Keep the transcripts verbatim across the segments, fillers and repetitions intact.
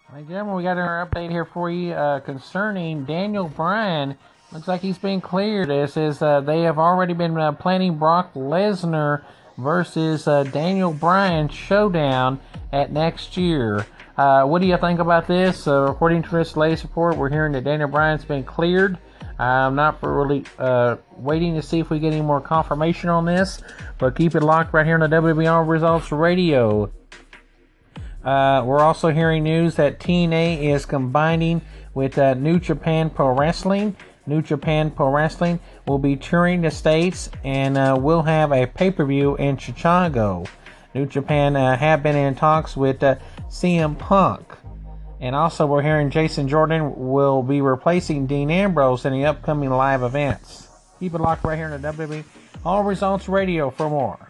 Hey, gentlemen, we got our update here for you uh, concerning Daniel Bryan. Looks like he's been cleared. It says uh, they have already been uh, planning Brock Lesnar versus uh, Daniel Bryan showdown at next year. Uh, what do you think about this? Uh, according to this latest report, we're hearing that Daniel Bryan's been cleared. I'm not really uh, waiting to see if we get any more confirmation on this, but keep it locked right here on the W W E Results Radio. Uh, we're also hearing news that T N A is combining with uh, New Japan Pro Wrestling. New Japan Pro Wrestling will be touring the States and uh, will have a pay-per-view in Chicago. New Japan uh, have been in talks with uh, C M Punk. And also we're hearing Jason Jordan will be replacing Dean Ambrose in the upcoming live events. Keep it locked right here in the W W E All Results Radio for more.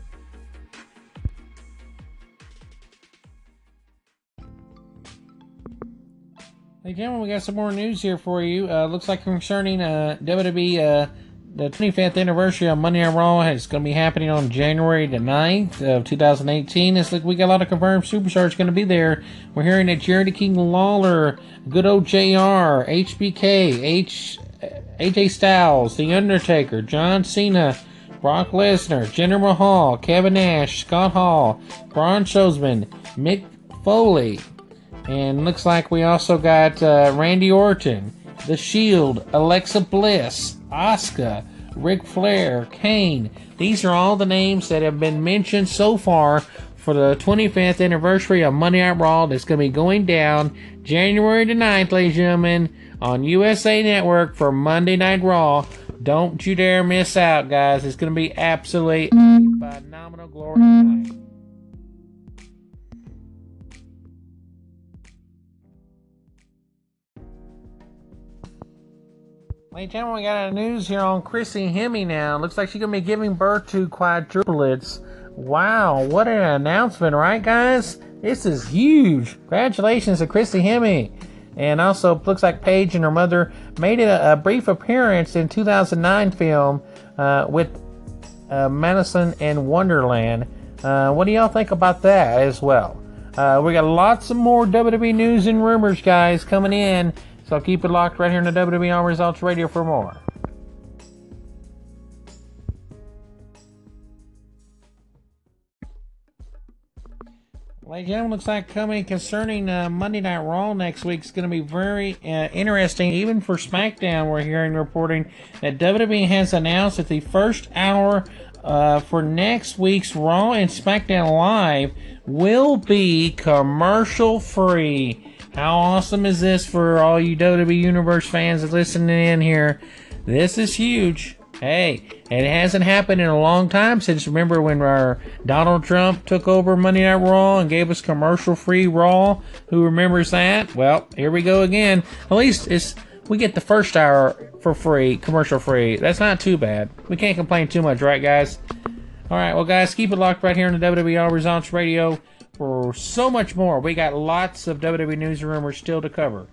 Hey, gentlemen, we got some more news here for you. Uh, looks like concerning uh, W W E, uh, the twenty-fifth anniversary of Monday Night Raw is going to be happening on January the ninth of two thousand eighteen. It's like we got a lot of confirmed superstars going to be there. We're hearing that Jerry the King Lawler, good old J R, H B K, H, A J Styles, The Undertaker, John Cena, Brock Lesnar, Jinder Mahal, Kevin Nash, Scott Hall, Braun Strowman, Mick Foley. And looks like we also got uh, Randy Orton, The Shield, Alexa Bliss, Asuka, Ric Flair, Kane. These are all the names that have been mentioned so far for the twenty-fifth anniversary of Monday Night Raw that's going to be going down January the ninth, ladies and gentlemen, on U S A Network for Monday Night Raw. Don't you dare miss out, guys. It's going to be absolutely phenomenal, glorious night. Ladies and gentlemen, we got a news here on Chrissy Hemme now. Looks like she's going to be giving birth to quadruplets. Wow, what an announcement, right, guys? This is huge. Congratulations to Chrissy Hemme. And also, looks like Paige and her mother made a, a brief appearance in two thousand nine film uh, with uh, Madison and Wonderland. Uh, what do y'all think about that as well? Uh, we got lots of more W W E news and rumors, guys, coming in. So keep it locked right here in the W W E All Results Radio for more. Ladies and gentlemen, looks like coming concerning uh, Monday Night Raw next week is going to be very uh, interesting. Even for SmackDown, we're hearing reporting that W W E has announced that the first hour uh, for next week's Raw and SmackDown Live will be commercial free. How awesome is this for all you W W E Universe fans listening in here? This is huge. Hey, and it hasn't happened in a long time since, remember when our Donald Trump took over Monday Night Raw and gave us commercial-free Raw? Who remembers that? Well, here we go again. At least it's we get the first hour for free, commercial-free. That's not too bad. We can't complain too much, right, guys? All right, well, guys, keep it locked right here on the W W E All Results Radio. For so much more. We got lots of W W E news and rumors still to cover.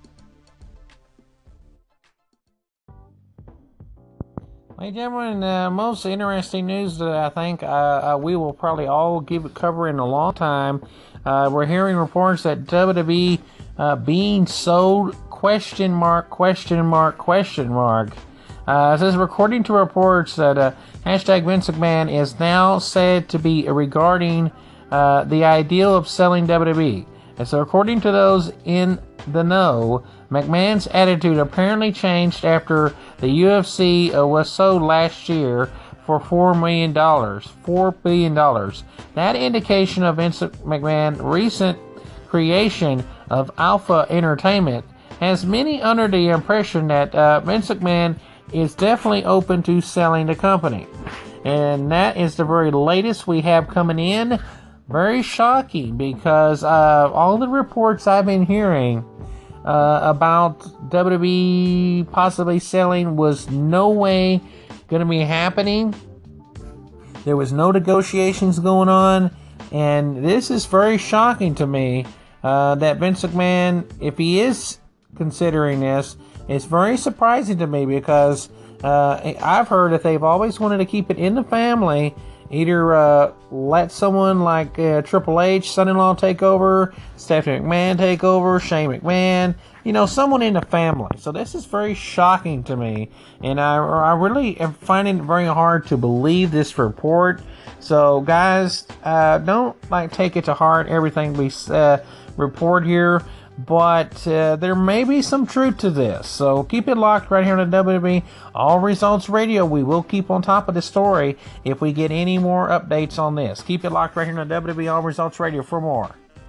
Ladies and gentlemen, uh, most interesting news that I think uh, uh, we will probably all give cover in a long time. Uh, we're hearing reports that W W E uh, being sold, question mark, question mark, question mark. Uh, it says, according to reports that uh, hashtag Vince McMahon is now said to be regarding Uh, the ideal of selling W W E. And so according to those in the know, McMahon's attitude apparently changed after the U F C uh, was sold last year for four million dollars. four billion dollars. That indication of Vince McMahon's recent creation of Alpha Entertainment has many under the impression that uh, Vince McMahon is definitely open to selling the company. And that is the very latest we have coming in. Very shocking because uh, all the reports I've been hearing uh, about W W E possibly selling was no way going to be happening. There was no negotiations going on, and this is very shocking to me uh, that Vince McMahon, if he is considering this, it's very surprising to me because uh, I've heard that they've always wanted to keep it in the family. Either uh, let someone like uh, Triple H, son-in-law, take over, Stephanie McMahon take over, Shane McMahon, you know, someone in the family. So this is very shocking to me, and I, I really am finding it very hard to believe this report. So guys, uh, don't like take it to heart everything we uh, report here. But uh, there may be some truth to this. So keep it locked right here on the W W E All Results Radio. We will keep on top of the story if we get any more updates on this. Keep it locked right here on the W W E All Results Radio for more.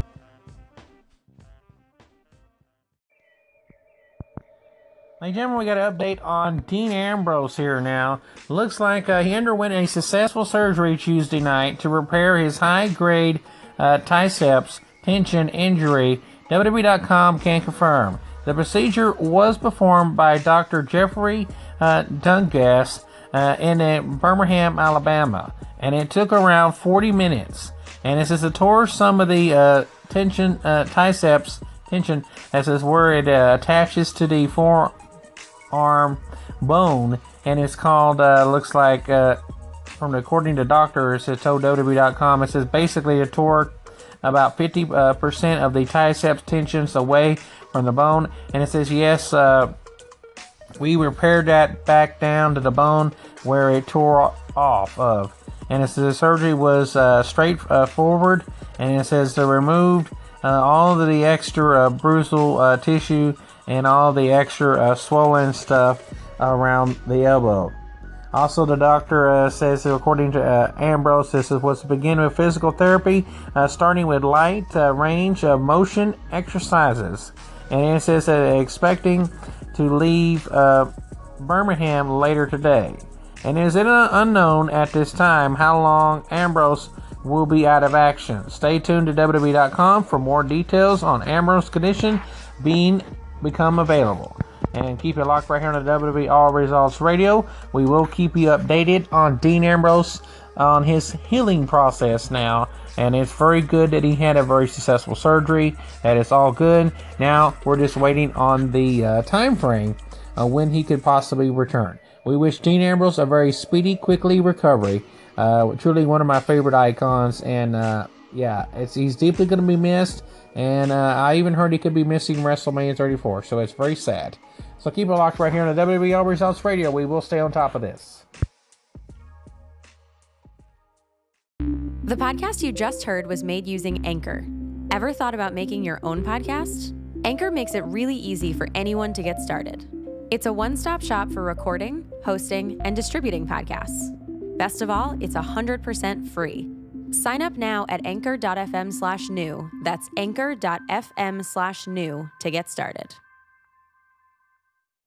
Ladies and gentlemen, we got an update on Dean Ambrose here now. Looks like uh, he underwent a successful surgery Tuesday night to repair his high-grade uh, triceps tension injury. W W E dot com can confirm. The procedure was performed by Doctor Jeffrey uh, Dungas uh, in uh, Birmingham, Alabama, and it took around forty minutes. And it says it tore some of the uh, tension, uh, triceps tension, as is where it uh, attaches to the forearm bone, and it's called, uh, looks like, uh, from the, according to doctors, it told W W E dot com, it says basically it tore about fifty percent of the triceps tensions away from the bone, and it says yes, uh, we repaired that back down to the bone where it tore off of, and it says the surgery was uh, straightforward, and it says they removed uh, all of the extra uh, bruisal uh, tissue and all the extra uh, swollen stuff around the elbow. Also, the doctor uh, says, according to uh, Ambrose, this was to begin with physical therapy, uh, starting with light uh, range of motion exercises. And it says that expecting to leave uh, Birmingham later today. And it is unknown at this time how long Ambrose will be out of action. Stay tuned to W W E dot com for more details on Ambrose's condition being become available. And keep it locked right here on the W W E All Results Radio. We will keep you updated on Dean Ambrose on his healing process now. And it's very good that he had a very successful surgery. That is all good. Now we're just waiting on the uh, time frame uh, when he could possibly return. We wish Dean Ambrose a very speedy, quickly recovery. Uh, truly one of my favorite icons. And uh, yeah, it's he's deeply going to be missed. And uh, I even heard he could be missing WrestleMania thirty-four. So it's very sad. So keep it locked right here on the W W E All Results Radio. We will stay on top of this. The podcast you just heard was made using Anchor. Ever thought about making your own podcast? Anchor makes it really easy for anyone to get started. It's a one-stop shop for recording, hosting, and distributing podcasts. Best of all, it's one hundred percent free. Sign up now at anchor.fm slash new. That's anchor.fm slash new to get started.